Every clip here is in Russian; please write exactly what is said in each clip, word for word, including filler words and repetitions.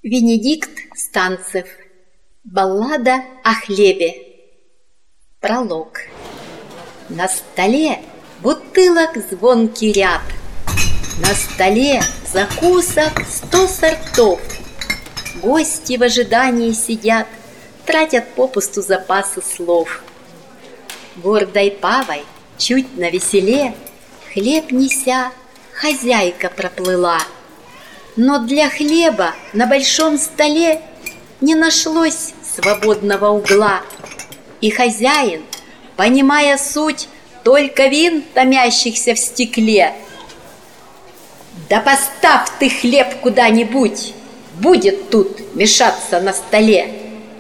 Венедикт Станцев. Баллада о хлебе. Пролог. На столе бутылок звонкий ряд, на столе закусок сто сортов. Гости в ожидании сидят, тратят попусту запасы слов. Гордой павой, чуть навеселе, хлеб неся, хозяйка проплыла. Но для хлеба на большом столе не нашлось свободного угла. И хозяин, понимая суть только вин, томящихся в стекле: «Да поставь ты хлеб куда-нибудь, будет тут мешаться на столе!»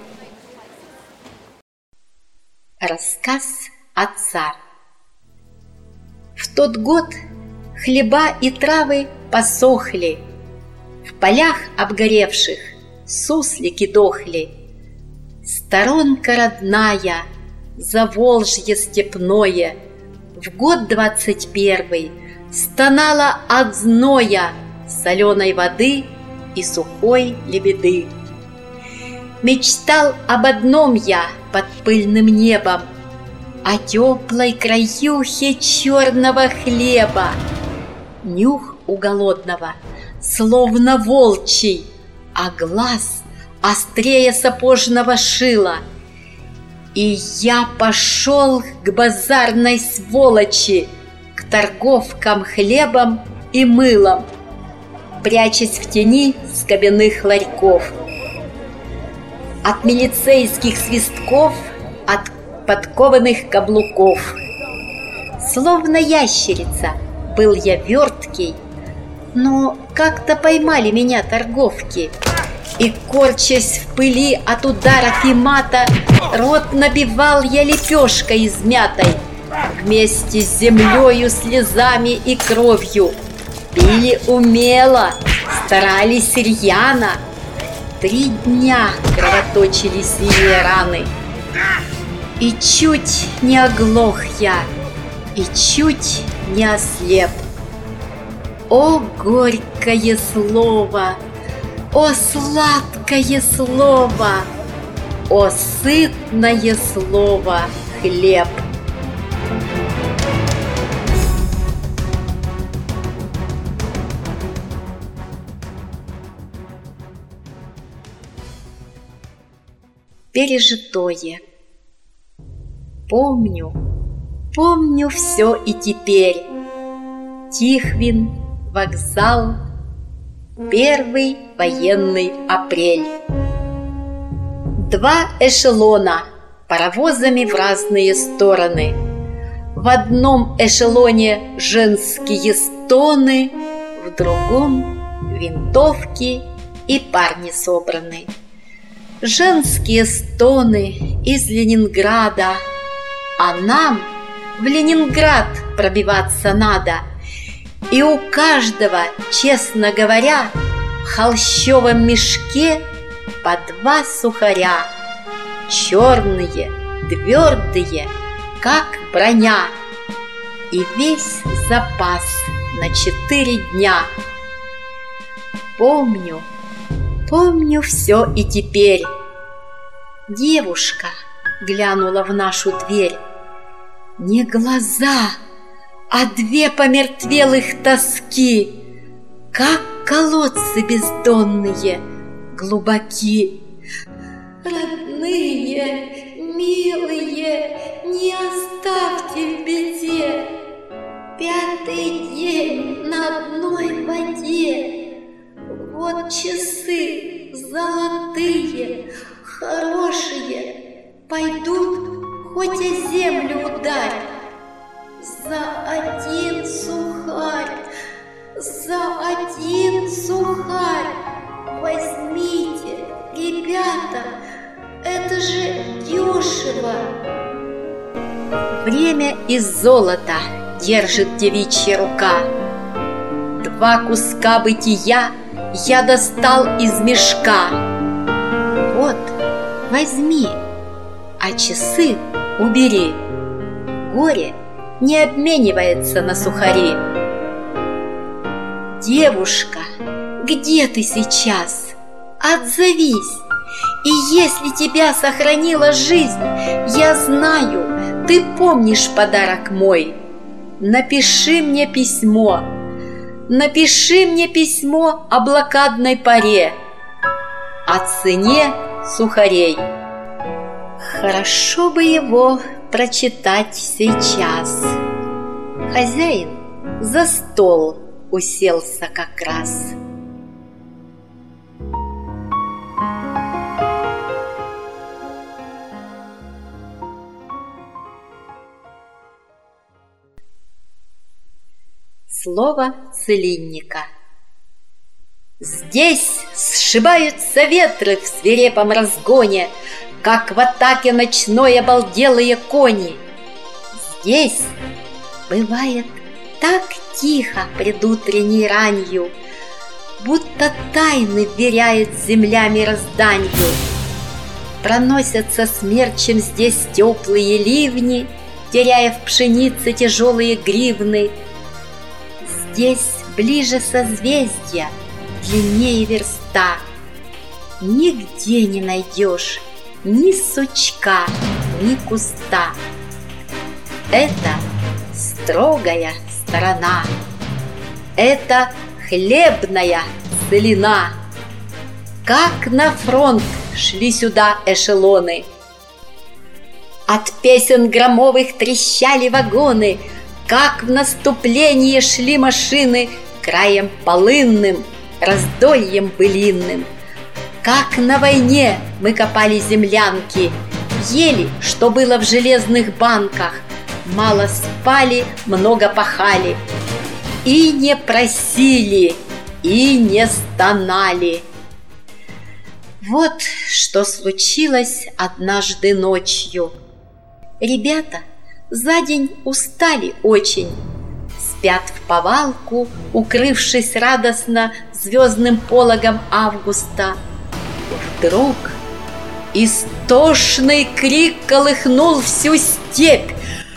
Рассказ отца. В тот год хлеба и травы посохли, в полях обгоревших суслики дохли. Сторонка родная, Заволжье степное, в год двадцать первый стонала от зноя, соленой воды и сухой лебеды. Мечтал об одном я под пыльным небом, о теплой краюхе черного хлеба. Нюх у голодного словно волчий, а глаз острее сапожного шила. И я пошел к базарной сволочи, к торговкам хлебом и мылом, прячась в тени скобяных ларьков. От милицейских свистков, от подкованных каблуков. Словно ящерица был я верткий, но как-то поймали меня торговки, и, корчась в пыли от ударов и мата, рот набивал я лепешкой измятой. Вместе с землею, слезами и кровью пили умело, старались рьяно. Три дня кровоточили синие раны, и чуть не оглох я, и чуть не ослеп. О, горькое слово! О, сладкое слово! О, сытное слово хлеб! Пережитое. Помню, помню все и теперь. Тихвин, вокзал, первый военный апрель. Два эшелона паровозами в разные стороны. В одном эшелоне женские стоны, в другом винтовки и парни собраны. Женские стоны из Ленинграда, а нам в Ленинград пробиваться надо. И у каждого, честно говоря, в холщовом мешке по два сухаря, черные, твердые, как броня, и весь запас на четыре дня. Помню, помню все и теперь. Девушка глянула в нашу дверь. Не глаза, а две помертвелых тоски, как колодцы бездонные, глубоки. Родные, милые, не оставьте в беде. Пятый день на одной воде. Вот часы золотые, хорошие, пойдут хоть о землю ударь. За один сухарь, за один сухарь возьмите, ребята, это же дешево. Время из золота держит девичья рука. Два куска бытия я достал из мешка. Вот, возьми, а часы убери. Горе не обменивается на сухари. Девушка, где ты сейчас? отзовись. И если тебя сохранила жизнь, я знаю, ты помнишь подарок мой. Напиши мне письмо, напиши мне письмо о блокадной поре, о цене сухарей. Хорошо бы его прочитать сейчас. Хозяин за стол уселся как раз. Слово целинника. Здесь сшибаются ветры в свирепом разгоне, как в атаке ночной обалделые кони. Здесь бывает так тихо предутренней ранью, будто тайны вверяет земля мирозданью. Проносятся смерчем здесь теплые ливни, теряя в пшенице тяжелые гривны. Здесь ближе созвездия, длиннее верста. Нигде не найдешь ни сучка, ни куста. Это строгая сторона, это хлебная целина. Как на фронт шли сюда эшелоны. От песен громовых трещали вагоны, как в наступление шли машины краем полынным, раздольем былинным. Как на войне мы копали землянки, ели, что было в железных банках, мало спали, много пахали, и не просили, и не стонали. Вот что случилось однажды ночью. Ребята за день устали очень, спят в повалку, укрывшись радостно звездным пологом августа. Вдруг истошный крик колыхнул всю степь.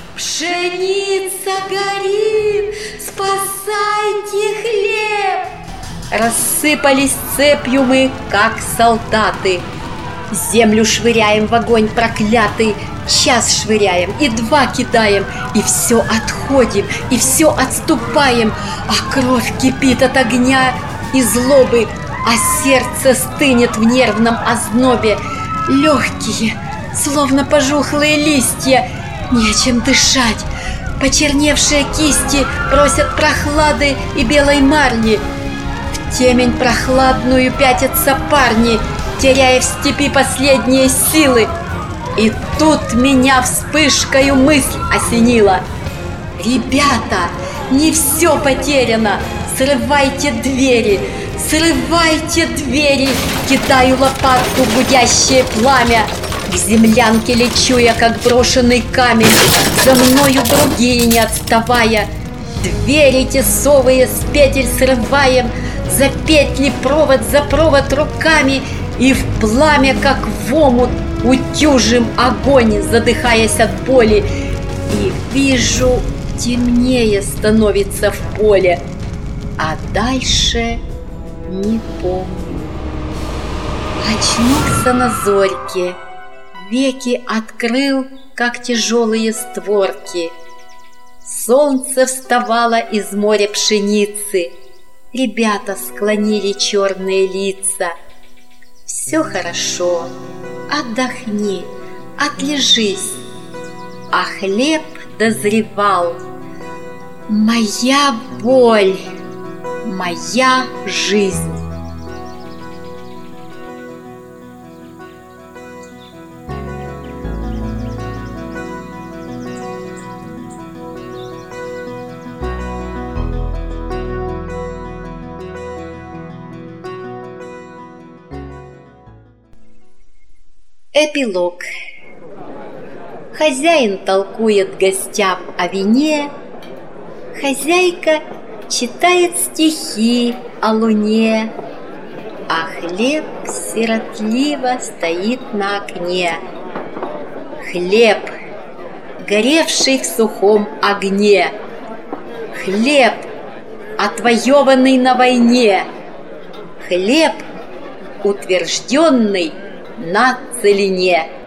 «Пшеница горит! Спасайте хлеб!» Рассыпались цепью мы, как солдаты. Землю швыряем в огонь проклятый, час швыряем и два кидаем, и все отходим, и все отступаем, а кровь кипит от огня и злобы, а сердце стынет в нервном ознобе. Легкие, словно пожухлые листья, нечем дышать. Почерневшие кисти просят прохлады и белой марли. В темень прохладную пятятся парни, теряя в степи последние силы. И тут меня вспышкою мысль осенила. Ребята, не все потеряно, срывайте двери, срывайте двери. Кидаю лопатку в гудящее пламя. К землянке лечу я, как брошенный камень, за мною другие не отставая. Двери тесовые с петель срываем, за петли провод за провод руками, и в пламя, как в омут, утюжим огонь, задыхаясь от боли. И вижу, темнее становится в поле, а дальше не помню. Очнулся на зорьке, веки открыл, как тяжелые створки. Солнце вставало из моря пшеницы, ребята склонили черные лица. Все хорошо, отдохни, отлежись. А хлеб дозревал. Моя боль, моя жизнь. Эпилог. Хозяин толкует гостям о вине, хозяйка читает стихи о луне, а хлеб сиротливо стоит на окне. Хлеб, горевший в сухом огне, хлеб, отвоеванный на войне, хлеб, утвержденный на целине.